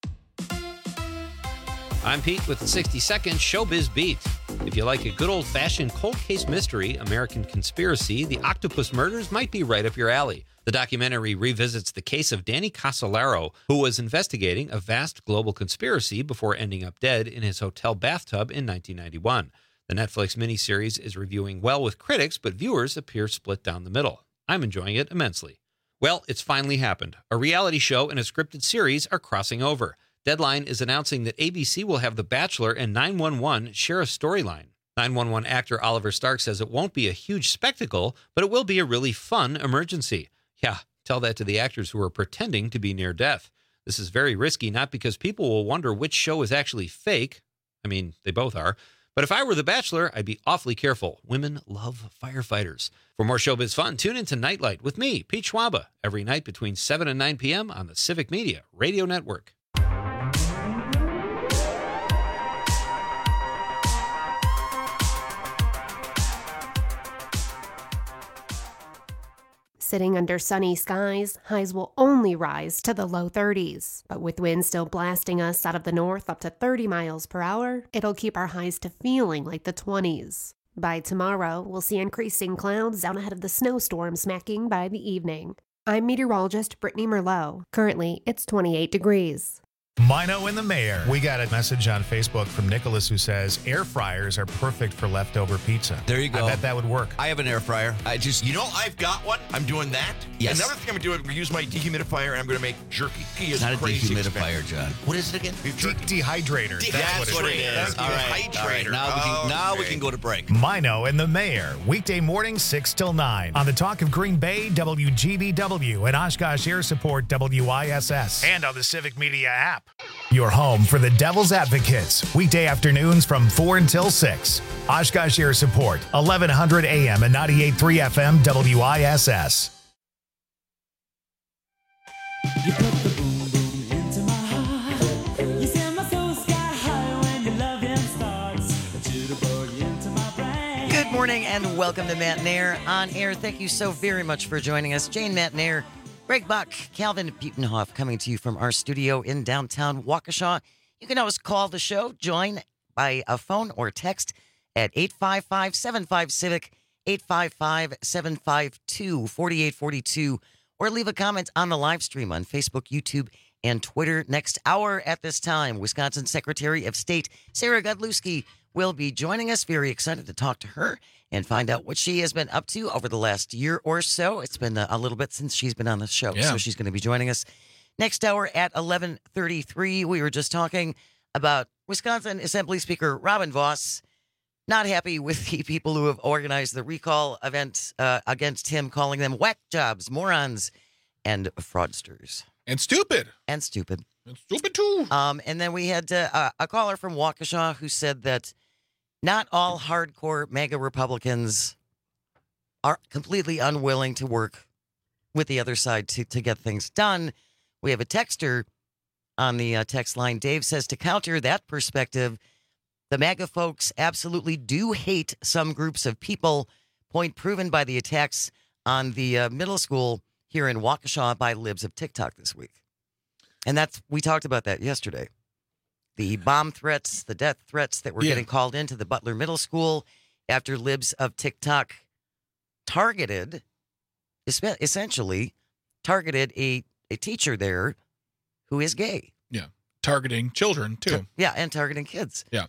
I'm Pete with the 60-second Showbiz Beat. If you like a good old-fashioned cold case mystery, American Conspiracy, The Octopus Murders might be right up your alley. The documentary revisits the case of Danny Casolaro, who was investigating a vast global conspiracy before ending up dead in his hotel bathtub in 1991. The Netflix miniseries is reviewing well with critics, but viewers appear split down the middle. I'm enjoying it immensely. Well, it's finally happened. A reality show and a scripted series are crossing over. Deadline is announcing that ABC will have The Bachelor and 911 share a storyline. 911 actor Oliver Stark says it won't be a huge spectacle, but it will be a really fun emergency. Yeah, tell that to the actors who are pretending to be near death. This is very risky, not because people will wonder which show is actually fake. I mean, they both are. But if I were The Bachelor, I'd be awfully careful. Women love firefighters. For more showbiz fun, tune into Nightlight with me, Pete Schwaba, every night between 7 and 9 p.m. on the Civic Media Radio Network. Sitting under sunny skies, highs will only rise to the low 30s. But with winds still blasting us out of the north up to 30 miles per hour, it'll keep our highs to feeling like the 20s. By tomorrow, we'll see increasing clouds out ahead of the snowstorm smacking by the evening. I'm meteorologist Brittany Merlot. Currently, it's 28 degrees. Mino and the Mayor. We got a message on Facebook from Nicholas who says air fryers are perfect for leftover pizza. There you go. I bet that would work. I have an air fryer. I've got one. I'm doing that. Yes. Another thing I'm going to do is use my dehumidifier and I'm going to make jerky. It's not a dehumidifier, John. What is it again? Dehydrator. That's what it is. All right. Now we can go to break. Mino and the Mayor. Weekday mornings 6 till 9 on the Talk of Green Bay, WGBW, and Oshkosh Air Support, WISS, and on the Civic Media app. Your home for the Devil's Advocates. Weekday afternoons from 4 until 6. Oshkosh Air Support, 1100 AM and 98.3 FM WISS. You put the boom boom into my heart. You send my soul sky high when your loving starts. A jitterbug into my morning and welcome to Matt Nair on air. Thank you so very much for joining us. Jane Matt Nair, Greg Buck, Calvin Butenhoff coming to you from our studio in downtown Waukesha. You can always call the show, join by a phone or text at 855-75-CIVIC, 855-752-4842, or leave a comment on the live stream on Facebook, YouTube, and Twitter. Next hour at this time, Wisconsin Secretary of State Sarah Godlewski will be joining us. Very excited to talk to her and find out what she has been up to over the last year or so. It's been a little bit since she's been on the show, so she's going to be joining us next hour at 11:33. We were just talking about Wisconsin Assembly Speaker Robin Vos not happy with the people who have organized the recall event against him, calling them whack jobs, morons, and fraudsters. And stupid. And stupid. And stupid, too. And then we had a caller from Waukesha who said that not all hardcore MAGA Republicans are completely unwilling to work with the other side to get things done. We have a texter on the text line. Dave says, to counter that perspective, the MAGA folks absolutely do hate some groups of people. Point proven by the attacks on the middle school here in Waukesha by libs of TikTok this week. And we talked about that yesterday. The bomb threats, the death threats that were getting called into the Butler Middle School after libs of TikTok essentially targeted a teacher there who is gay. Yeah. Targeting children, too. And targeting kids. Yeah.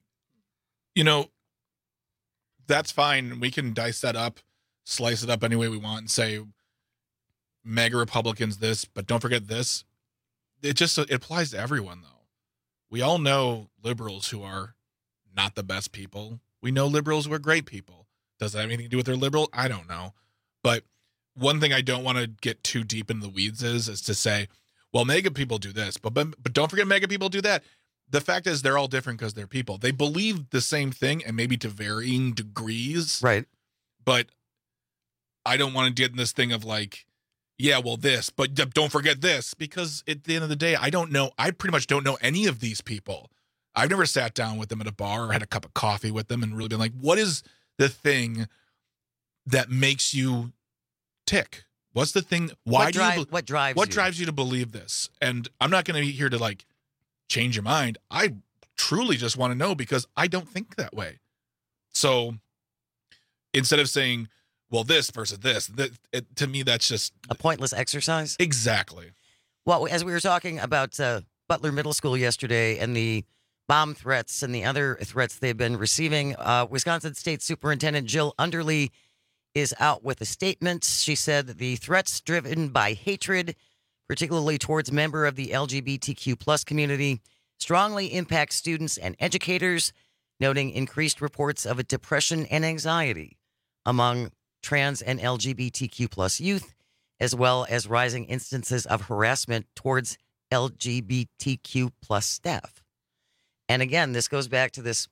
That's fine. We can dice that up, slice it up any way we want and say MAGA Republicans this, but don't forget this. It applies to everyone, though. We all know liberals who are not the best people. We know liberals who are great people. Does that have anything to do with their liberal? I don't know. But one thing I don't want to get too deep in the weeds is to say, well, MAGA people do this, but don't forget MAGA people do that. The fact is they're all different because they're people. They believe the same thing and maybe to varying degrees. Right. But I don't want to get in this thing of like, yeah, well, this, but don't forget this, because at the end of the day, I don't know. I pretty much don't know any of these people. I've never sat down with them at a bar or had a cup of coffee with them and really been like, what is the thing that makes you tick? What's the thing? What drives you to believe this? And I'm not going to be here to like change your mind. I truly just want to know because I don't think that way. So instead of saying, well, this versus this, to me, that's just a pointless exercise. Exactly. Well, as we were talking about Butler Middle School yesterday and the bomb threats and the other threats they've been receiving, Wisconsin State Superintendent Jill Underly is out with a statement. She said that the threats driven by hatred, particularly towards members of the LGBTQ plus community, strongly impact students and educators, noting increased reports of depression and anxiety among trans and LGBTQ plus youth, as well as rising instances of harassment towards LGBTQ plus staff. And again, this goes back to this.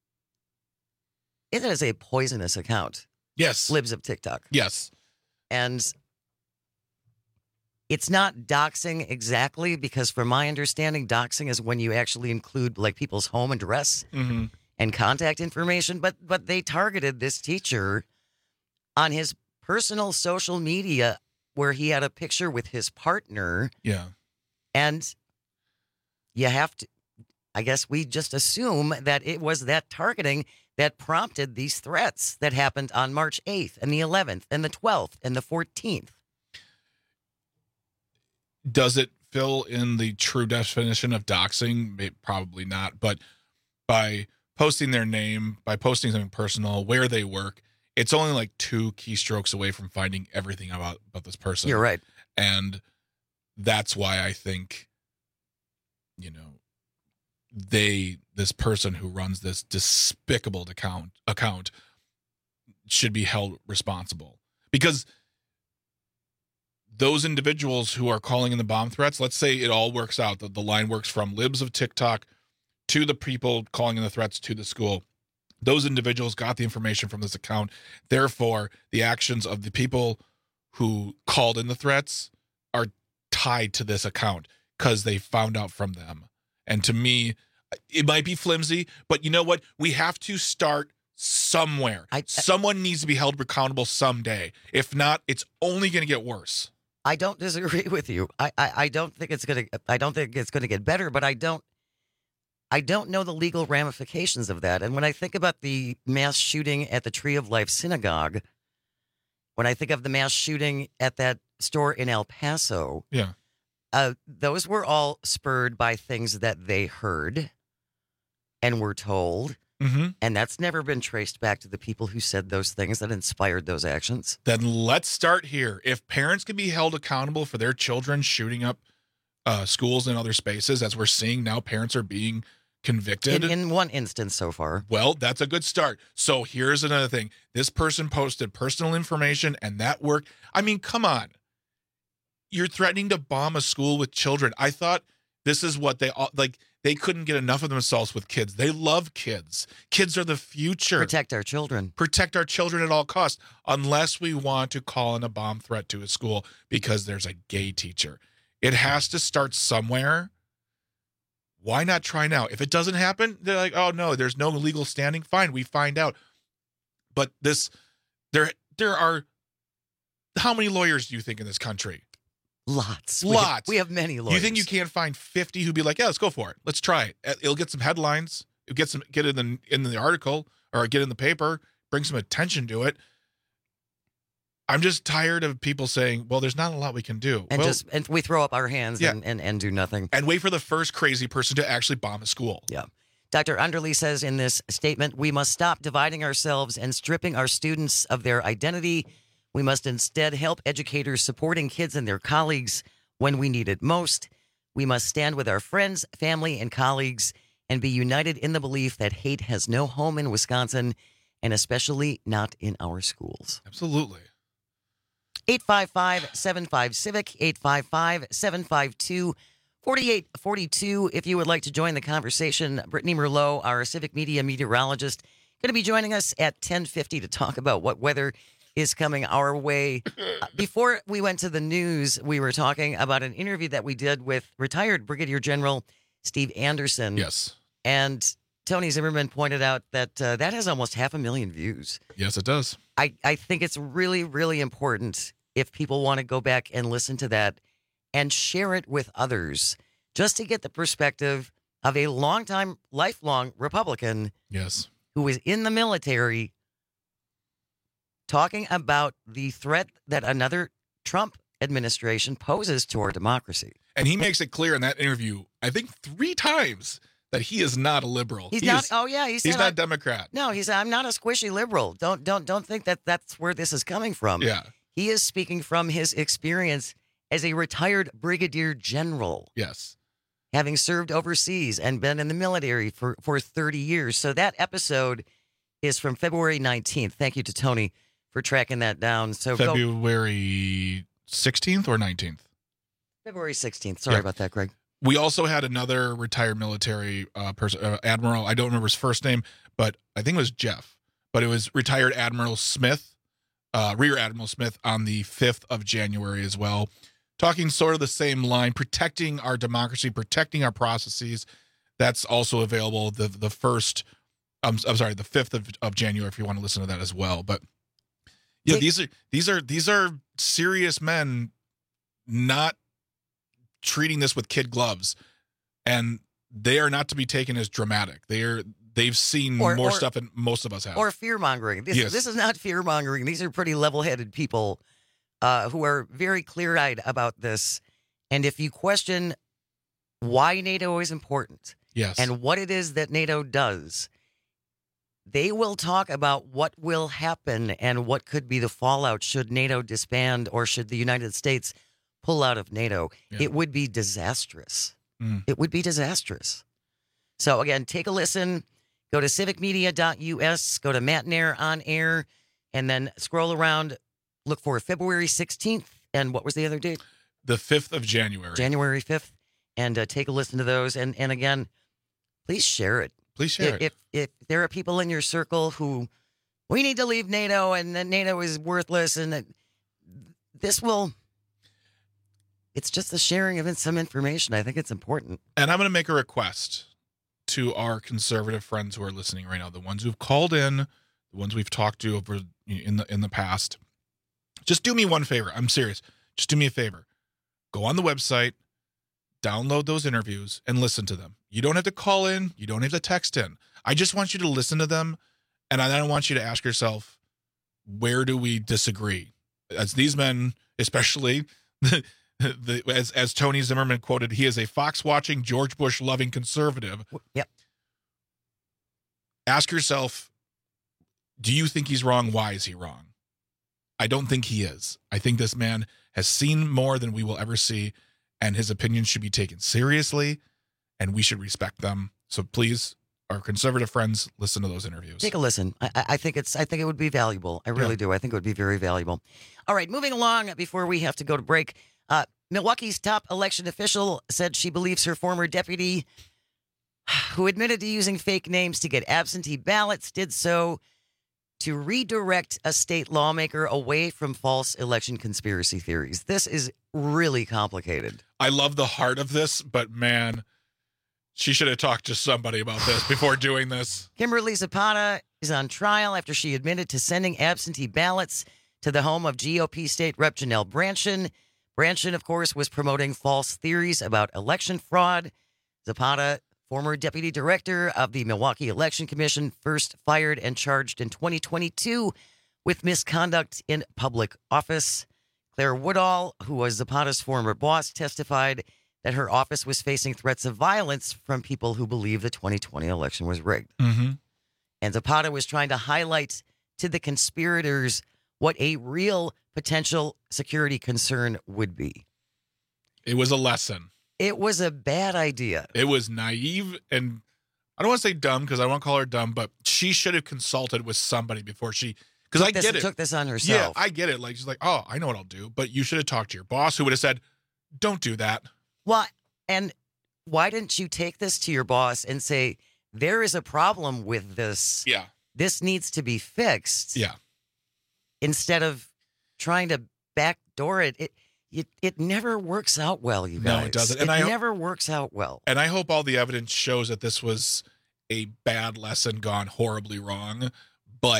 It is a poisonous account. Yes. Libs of TikTok. Yes. And it's not doxing exactly, because from my understanding, doxing is when you actually include like people's home address and contact information. But they targeted this teacher on his personal social media where he had a picture with his partner. Yeah. And you have to, I guess we just assume that it was that targeting that prompted these threats that happened on March 8th and the 11th and the 12th and the 14th. Does it fill in the true definition of doxing? Probably not. But by posting their name, by posting something personal, where they work, it's only like 2 keystrokes away from finding everything about this person. You're right. And that's why I think, this person who runs this despicable account should be held responsible. Because those individuals who are calling in the bomb threats, let's say it all works out, that the line works from libs of TikTok to the people calling in the threats to the school. Those individuals got the information from this account. Therefore, the actions of the people who called in the threats are tied to this account because they found out from them. And to me, it might be flimsy, but you know what? We have to start somewhere. Someone needs to be held accountable someday. If not, it's only going to get worse. I don't disagree with you. I don't think it's going to get better, but I don't know the legal ramifications of that. And when I think about the mass shooting at the Tree of Life Synagogue, when I think of the mass shooting at that store in El Paso, yeah, those were all spurred by things that they heard and were told. Mm-hmm. And that's never been traced back to the people who said those things that inspired those actions. Then let's start here. If parents can be held accountable for their children shooting up schools and other spaces, as we're seeing now, parents are being convicted. In one instance so far. Well, that's a good start. So here's another thing. This person posted personal information and that worked. I mean, come on. You're threatening to bomb a school with children. I thought this is what they all like. They couldn't get enough of themselves with kids. They love kids. Kids are the future. Protect our children. Protect our children at all costs, unless we want to call in a bomb threat to a school because there's a gay teacher. It has to start somewhere. Why not try now? If it doesn't happen, they're like, oh, no, there's no legal standing. Fine, we find out. But there are, how many lawyers do you think in this country? Lots. We have many lawyers. You think you can't find 50 who'd be like, yeah, let's go for it. Let's try it. It'll get some headlines. It'll get in the article or get in the paper, bring some attention to it. I'm just tired of people saying, well, there's not a lot we can do. And we throw up our hands and do nothing. And wait for the first crazy person to actually bomb a school. Yeah. Dr. Underly says in this statement, we must stop dividing ourselves and stripping our students of their identity. We must instead help educators supporting kids and their colleagues when we need it most. We must stand with our friends, family, and colleagues and be united in the belief that hate has no home in Wisconsin and especially not in our schools. Absolutely. 855-75-CIVIC, 855-752-4842. If you would like to join the conversation, Brittany Merlot, our Civic Media meteorologist, going to be joining us at 10:50 to talk about what weather is coming our way. Before we went to the news, we were talking about an interview that we did with retired Brigadier General Steve Anderson. Yes. And Tony Zimmerman pointed out that that has almost 500,000 views. Yes, it does. I think it's really, really important if people want to go back and listen to that and share it with others, just to get the perspective of a longtime, lifelong Republican. Yes. Who was in the military, talking about the threat that another Trump administration poses to our democracy. And he makes it clear in that interview, I think 3 times, that he is not a liberal. He's not. Oh yeah, he's not a Democrat. No, he said, I'm not a squishy liberal. Don't think that that's where this is coming from. Yeah. He is speaking from his experience as a retired brigadier general. Yes. Having served overseas and been in the military for 30 years. So that episode is from February 19th. Thank you to Tony for tracking that down. So February 16th or 19th? February 16th. Sorry about that, Greg. We also had another retired military person, Admiral. I don't remember his first name, but I think it was Jeff. But it was retired Admiral Smith, Rear Admiral Smith, on the 5th of January as well. Talking sort of the same line, protecting our democracy, protecting our processes. That's also available the 5th of January if you want to listen to that as well. But yeah, these are serious men, not treating this with kid gloves, and they are not to be taken as dramatic. They've seen more stuff than most of us have. Or fear-mongering. This is not fear-mongering. These are pretty level-headed people who are very clear-eyed about this. And if you question why NATO is important, yes, and what it is that NATO does, they will talk about what will happen and what could be the fallout should NATO disband or should the United States pull out of NATO. Yeah. It would be disastrous. It would be disastrous. So again, take a listen. Go to civicmedia.us, go to Matt Nair on air, and then scroll around, look for February 16th. And what was the other date? The 5th of January. January 5th. And take a listen to those. And again, please share it. Please share it. If there are people in your circle who, we need to leave NATO and that NATO is worthless, and this will... It's just the sharing of some information. I think it's important. And I'm going to make a request to our conservative friends who are listening right now, the ones who've called in the ones we've talked to over in the past, just do me one favor. I'm serious. Just do me a favor. Go on the website, download those interviews, and listen to them. You don't have to call in. You don't have to text in. I just want you to listen to them, and I don't want you to ask yourself, where do we disagree? As these men, especially, as Tony Zimmerman quoted, he is a Fox-watching, George Bush-loving conservative. Yep. Ask yourself, do you think he's wrong? Why is he wrong? I don't think he is. I think this man has seen more than we will ever see, and his opinions should be taken seriously, and we should respect them. So please, our conservative friends, listen to those interviews. Take a listen. I think it would be valuable. I really do. I think it would be very valuable. All right, moving along before we have to go to break. Milwaukee's top election official said she believes her former deputy, who admitted to using fake names to get absentee ballots, did so to redirect a state lawmaker away from false election conspiracy theories. This is really complicated. I love the heart of this, but man, she should have talked to somebody about this before doing this. Kimberly Zapata is on trial after she admitted to sending absentee ballots to the home of GOP State Rep Janelle Brandtjen. Brandtjen, of course, was promoting false theories about election fraud. Zapata, former deputy director of the Milwaukee Election Commission, first fired and charged in 2022 with misconduct in public office. Claire Woodall, who was Zapata's former boss, testified that her office was facing threats of violence from people who believe the 2020 election was rigged. Mm-hmm. And Zapata was trying to highlight to the conspirators what a real potential security concern would be. It was a lesson. It was a bad idea. It was naive, and I don't want to say dumb because I won't call her dumb, but she should have consulted with somebody before she, because I get it. Took this on herself. Yeah, I get it. Like, she's like, oh, I know what I'll do. But you should have talked to your boss, who would have said, don't do that. Well, and why didn't you take this to your boss and say, there is a problem with this. Yeah. This needs to be fixed. Yeah. Instead of trying to backdoor it. It never works out well, you guys. No, it doesn't. And it never works out well. And I hope all the evidence shows that this was a bad lesson gone horribly wrong. But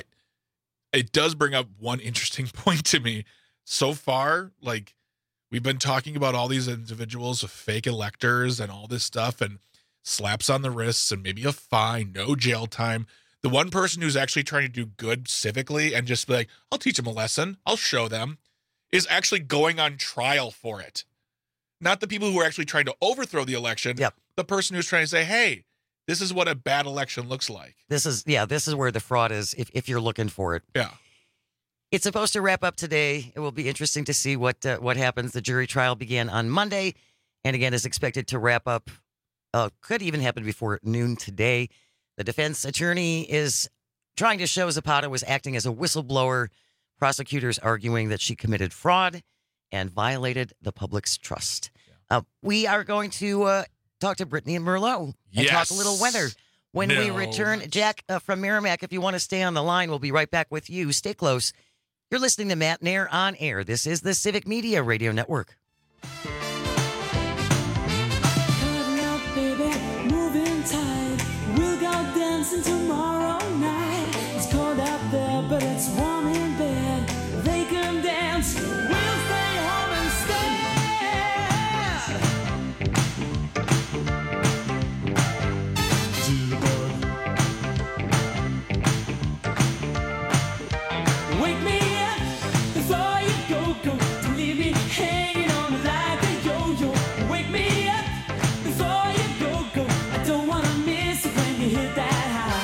it does bring up one interesting point to me. So far, like, we've been talking about all these individuals with fake electors and all this stuff and slaps on the wrists and maybe a fine, no jail time. The one person who's actually trying to do good civically and just be like, I'll teach them a lesson, I'll show them, is actually going on trial for it. Not the people who are actually trying to overthrow the election. Yep. The person who's trying to say, hey, this is what a bad election looks like. This is where the fraud is, if you're looking for it. Yeah. It's supposed to wrap up today. It will be interesting to see what happens. The jury trial began on Monday, and again is expected to wrap up. Could even happen before noon today. The defense attorney is trying to show Zapata was acting as a whistleblower. Prosecutors arguing that she committed fraud and violated the public's trust. Yeah. We are going to talk to Brittany and Merlot and talk a little weather. When we return, Jack from Merrimack, if you want to stay on the line, we'll be right back with you. Stay close. You're listening to Matt Nair on Air. This is the Civic Media Radio Network. Tomorrow night, it's cold out there, but it's warm in bed. They can dance, we'll stay home and wake me up before you go. Don't leave me hanging on like a yo-yo. Wake me up before you go. I don't want to miss it when you hit that.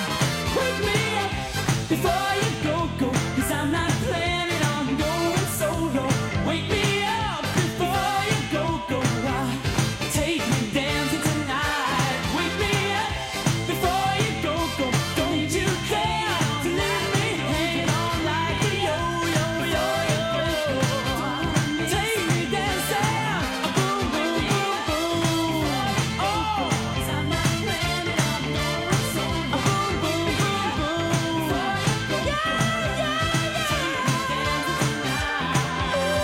Before you go, 'cause I'm not planning on going solo. Wake me up before you go. Take me dancing tonight. Wake me up before you go. Don't you care to leave me hanging on like a yo-yo. Take me dancing, boom, boom, boom, boom. Oh, 'cause I'm not planning on going solo. Boom, boom, boom, boom.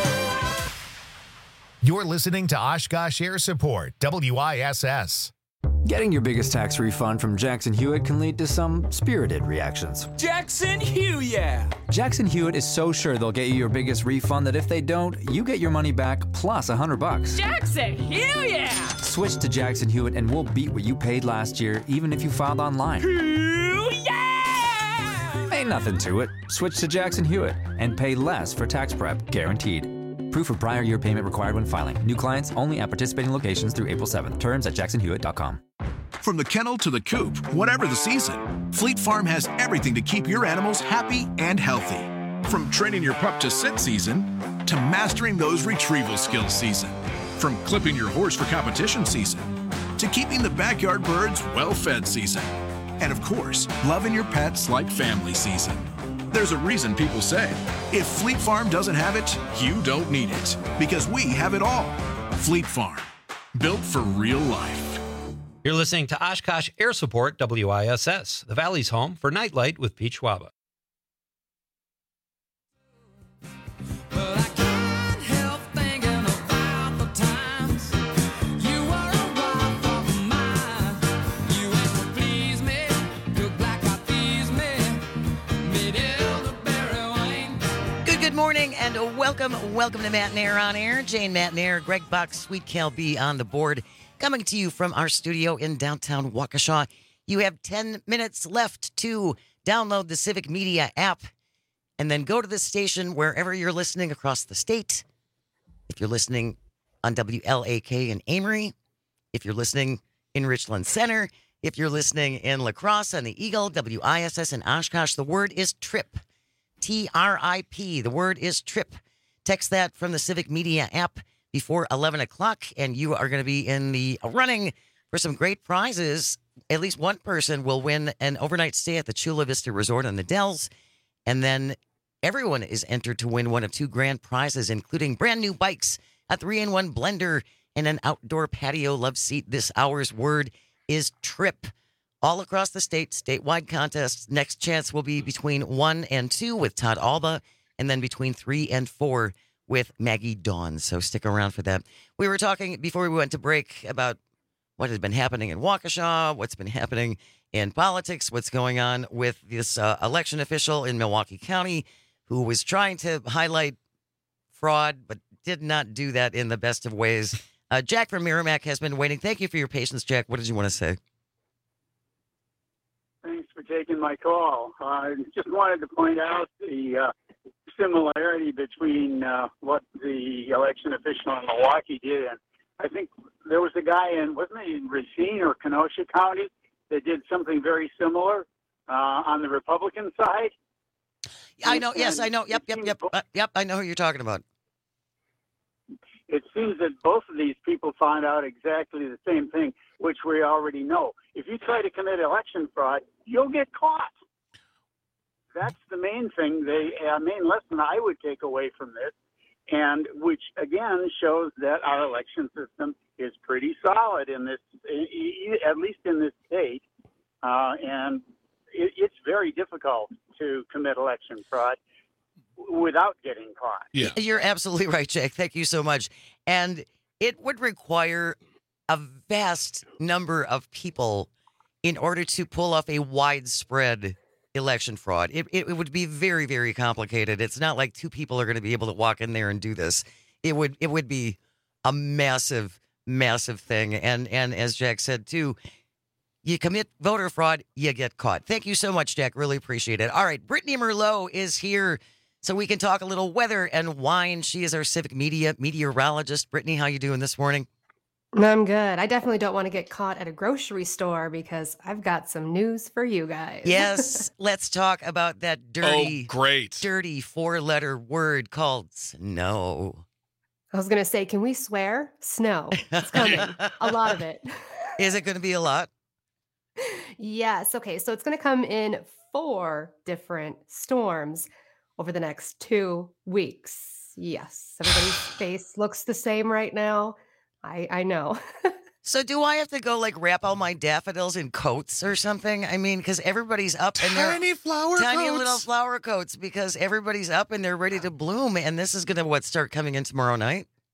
You're listening to Oshkosh Air Support, WISS. Getting your biggest tax refund from Jackson Hewitt can lead to some spirited reactions. Jackson Hewitt! Jackson Hewitt is so sure they'll get you your biggest refund that if they don't, you get your money back plus $100. Jackson Hewitt! Switch to Jackson Hewitt and we'll beat what you paid last year, even if you filed online. Ain't nothing to it. Switch to Jackson Hewitt and pay less for tax prep, guaranteed. Proof of prior year payment required when filing. New clients only at participating locations through April 7th. Terms at jacksonhewitt.com. From the kennel to the coop, whatever the season, Fleet Farm has everything to keep your animals happy and healthy. From training your pup to sit season, to mastering those retrieval skills season. From clipping your horse for competition season, to keeping the backyard birds well-fed season. And of course, loving your pets like family season. There's a reason people say, if Fleet Farm doesn't have it, you don't need it. Because we have it all. Fleet Farm, built for real life. You're listening to Oshkosh Air Support WISS, the Valley's home for Nightlight with Pete Schwaba. Good morning and welcome to Matinair on Air. Jane Matinair, Greg Buck, Sweet Cal B on the board, coming to you from our studio in downtown Waukesha. You have 10 minutes left to download the Civic Media app and then go to the station wherever you're listening across the state. If you're listening on WLAK in Amory, if you're listening in Richland Center, if you're listening in La Crosse on the Eagle, WISS in Oshkosh, the word is TRIP. TRIP. The word is TRIP. Text that from the Civic Media app before 11 o'clock, and you are going to be in the running for some great prizes. At least one person will win an overnight stay at the Chula Vista Resort on the Dells, and then everyone is entered to win one of two grand prizes, including brand new bikes, a 3-in-1 blender, and an outdoor patio love seat. This hour's word is TRIP. All across the state, statewide contests. Next chance will be between 1 and 2 with Todd Alba, and then between 3 and 4 with Maggie Dawn. So stick around for that. We were talking before we went to break about what has been happening in Waukesha, what's been happening in politics, what's going on with this election official in Milwaukee County who was trying to highlight fraud, but did not do that in the best of ways. Jack from Merrimack has been waiting. Thank you for your patience, Jack. What did you want to say? Thanks for taking my call. I just wanted to point out the similarity between what the election official in Milwaukee did. And I think there was a guy wasn't it in Racine or Kenosha County that did something very similar on the Republican side? I know. Yes, I know. Yep. I know who you're talking about. It seems that both of these people found out exactly the same thing, which we already know. If you try to commit election fraud, you'll get caught. That's the main thing, main lesson I would take away from this, and which, again, shows that our election system is pretty solid in this, at least in this state, and it's very difficult to commit election fraud without getting caught. Yeah. You're absolutely right, Jake. Thank you so much. And it would require a vast number of people in order to pull off a widespread election fraud. It would be very, very complicated. It's not like two people are going to be able to walk in there and do this. It would be a massive, massive thing. And as Jack said, too, you commit voter fraud, you get caught. Thank you so much, Jack. Really appreciate it. All right, Brittany Merlot is here so we can talk a little weather and wine. She is our Civic Media meteorologist. Brittany, how you doing this morning? I'm good. I definitely don't want to get caught at a grocery store because I've got some news for you guys. Yes, let's talk about that dirty, great, dirty 4-letter word called snow. I was going to say, can we swear? Snow. It's coming. A lot of it. Is it going to be a lot? Yes. Okay. So it's going to come in 4 different storms over the next 2 weeks. Yes. Everybody's face looks the same right now. I know. So do I have to go wrap all my daffodils in coats or something? I mean, because everybody's up and they're tiny little flower coats because everybody's up and they're ready to bloom. And this is going to start coming in tomorrow night?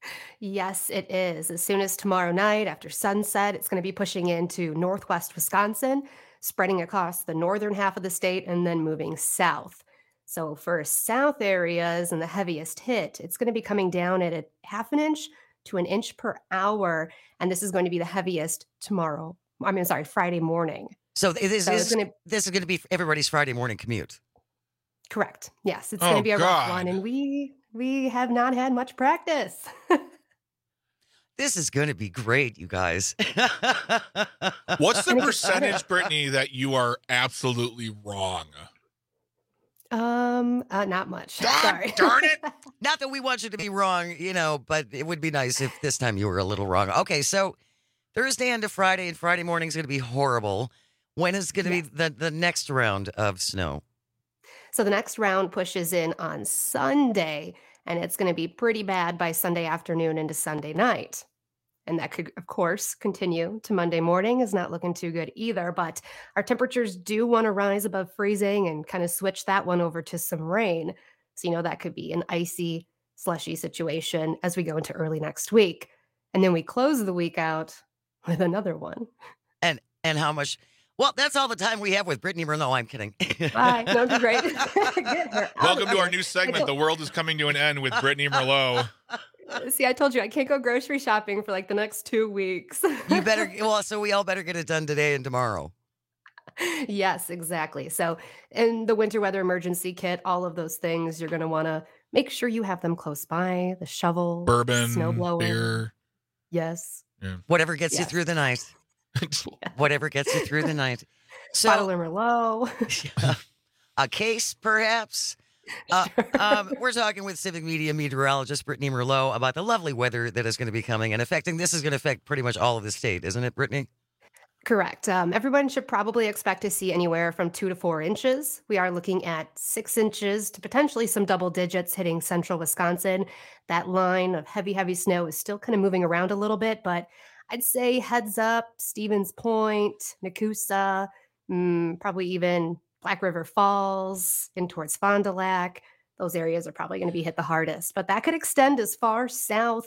Yes, it is. As soon as tomorrow night after sunset, it's going to be pushing into northwest Wisconsin, spreading across the northern half of the state, and then moving south. So for south areas and the heaviest hit, it's going to be coming down at a half an inch to an inch per hour. And this is going to be the heaviest tomorrow. Friday morning. So this it's gonna, is going to be everybody's Friday morning commute. Correct. Yes, it's going to be a rough one. And we have not had much practice. This is going to be great, you guys. What's the percentage, Brittany, that you are absolutely wrong? Not much. Sorry. Darn it. Not that we want you to be wrong, but it would be nice if this time you were a little wrong. Okay, so Thursday into Friday, and Friday morning is going to be horrible. When is going to be the next round of snow? So the next round pushes in on Sunday, and it's going to be pretty bad by Sunday afternoon into Sunday night. And that could, of course, continue to Monday morning. Is not looking too good either. But our temperatures do want to rise above freezing and kind of switch that one over to some rain. So, that could be an icy, slushy situation as we go into early next week. And then we close the week out with another one. And how much? Well, that's all the time we have with Brittany Merlot. I'm kidding. Bye. No, it'd be great. Welcome to our new segment, The World is Coming to an End with Brittany Merlot. See, I told you I can't go grocery shopping for like the next 2 weeks. You better, so we all better get it done today and tomorrow. Yes, exactly. So in the winter weather emergency kit, all of those things, you're going to want to make sure you have them close by, the shovel, bourbon, snowblower. Beer. Yes. Yeah. Whatever gets you through the night. Whatever gets you through the night. So, bottle of Merlot. A case, perhaps. We're talking with Civic Media meteorologist Brittany Merlot about the lovely weather that is going to be coming and affecting. This is going to affect pretty much all of the state, isn't it, Brittany? Correct. Everyone should probably expect to see anywhere from 2 to 4 inches. We are looking at 6 inches to potentially some double digits hitting central Wisconsin. That line of heavy, heavy snow is still kind of moving around a little bit, but I'd say heads up, Stevens Point, Nakusa, probably even Black River Falls, in towards Fond du Lac. Those areas are probably going to be hit the hardest, but that could extend as far south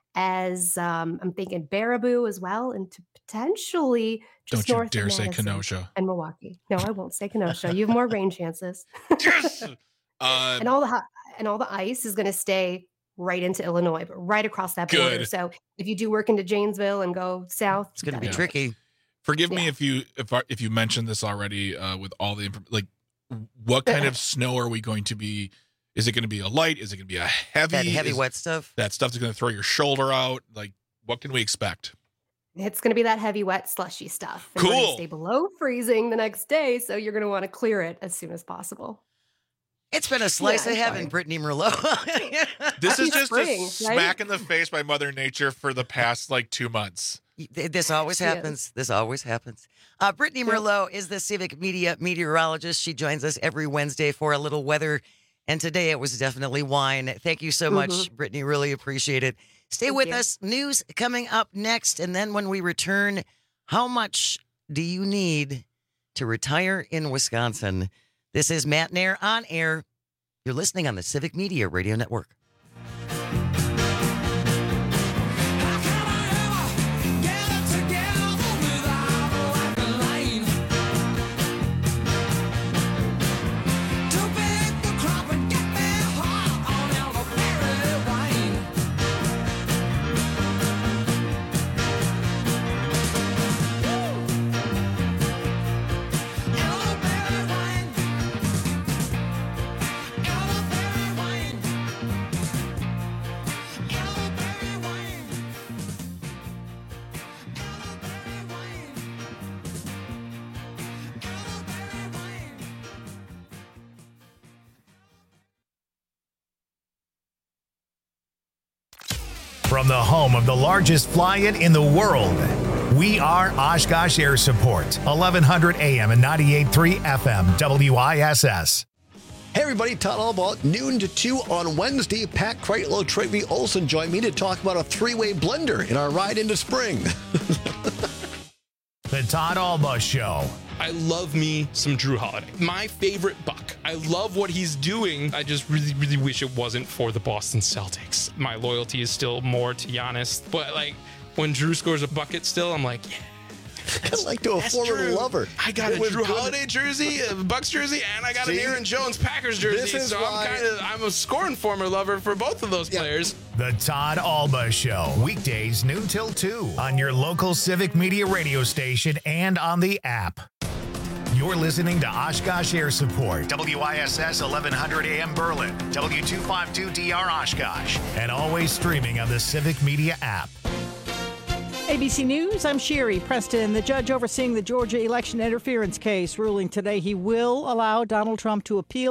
as I'm thinking Baraboo as well, and to potentially just Don't you north dare of say Madison Kenosha. and Milwaukee. No, I won't say Kenosha. You have more rain chances. Yes. And all the ice is going to stay right into Illinois, but right across that border. Good. So if you do work into Janesville and go south, it's going to be tricky. Forgive me if you mentioned this already with all the what kind of snow are we going to be? Is it going to be a light? Is it going to be a heavy? That heavy wet stuff. That stuff is going to throw your shoulder out. Like, what can we expect? It's going to be that heavy, wet, slushy stuff. And Cool. We're going to stay below freezing the next day, so you're going to want to clear it as soon as possible. It's been a slice of heaven, Brittany Merlot. This is just spring, a right? smack in the face by Mother Nature for the past 2 months. This always happens. This always happens. Brittany Merlot is the Civic Media meteorologist. She joins us every Wednesday for a little weather. And today it was definitely wine. Thank you so much, Brittany. Really appreciate it. Stay with us. News coming up next. And then when we return, how much do you need to retire in Wisconsin? This is Matt Nair on air. You're listening on the Civic Media Radio Network. From the home of the largest fly-in in the world, we are Oshkosh Air Support, 1100 AM and 98.3 FM, WISS. Hey everybody, Todd Allbaugh, noon to 2 on Wednesday. Pat Kreitlow, Tracy Olson join me to talk about a three-way blender in our ride into spring. The Todd Alba Show. I love me some Drew Holiday. My favorite Buck. I love what he's doing. I just really, really wish it wasn't for the Boston Celtics. My loyalty is still more to Giannis. But, like, when Drew scores a bucket still, I'm like, yeah. Like to a former lover. I got a Drew Holiday jersey, a Bucks jersey, and I got an Aaron Jones Packers jersey. So I'm a scoring former lover for both of those players. The Todd Alba Show. Weekdays noon till 2 on your local Civic Media radio station and on the app. You're listening to Oshkosh Air Support, WISS 1100 AM Berlin, W252DR Oshkosh, and always streaming on the Civic Media app. ABC News, I'm Sherry Preston. The judge overseeing the Georgia election interference case ruling today he will allow Donald Trump to appeal